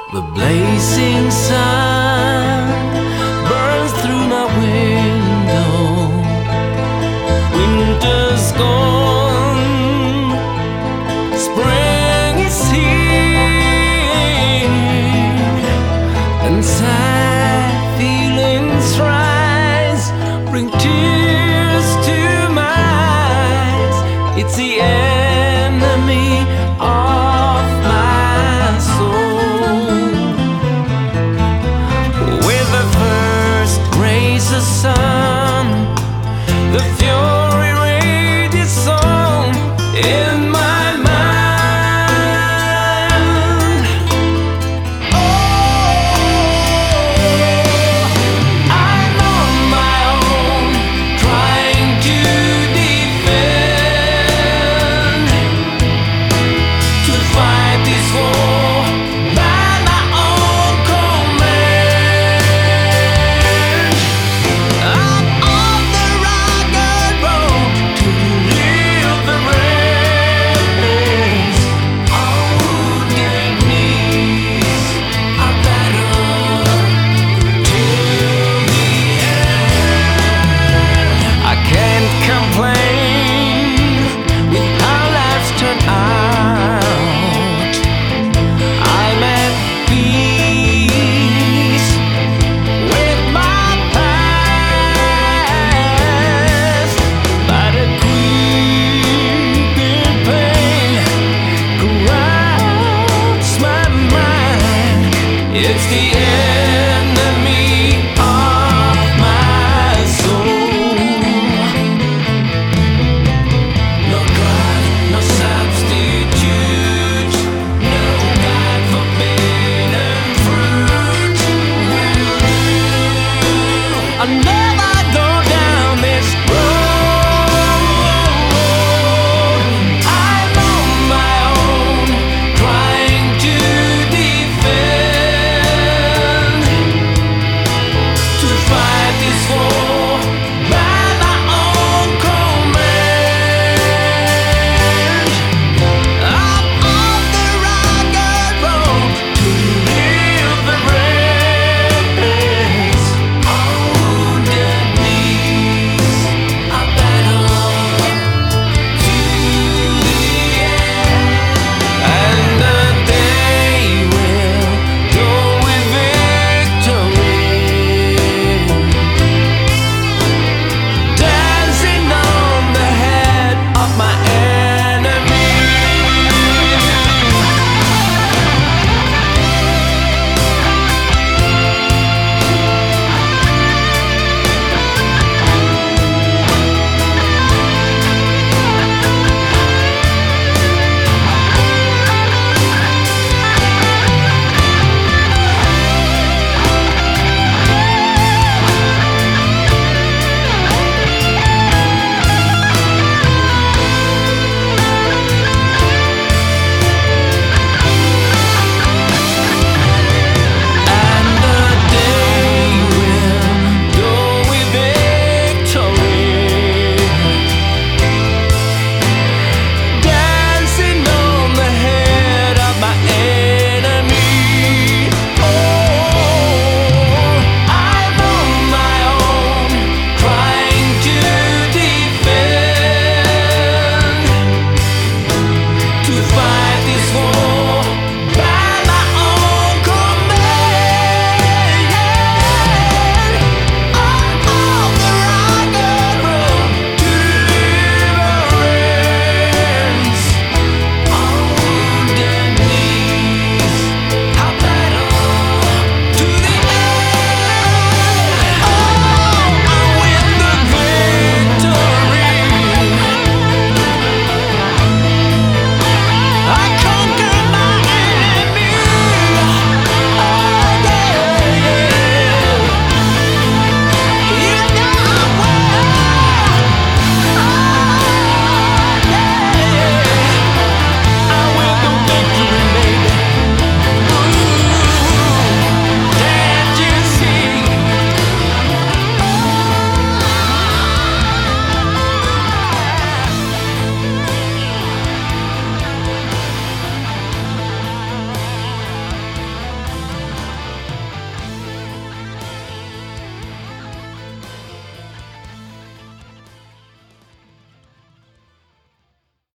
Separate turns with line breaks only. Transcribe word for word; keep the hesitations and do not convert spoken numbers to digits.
The blazing sun burns through my window. Winter's gone, spring is here, and sad feelings rise, bring tears to my eyes. It's the enemy of my soul. With the first rays of sun, the fury rages on in my mind. Oh, I'm on my own, trying to defend, to fight this war by my own command. I'm on the rugged road to live the race. On wounded knees, I battle till the end. I can't complain with how life's turned out. I'm at peace with my past, but a creeping pain corrupts my mind. It's the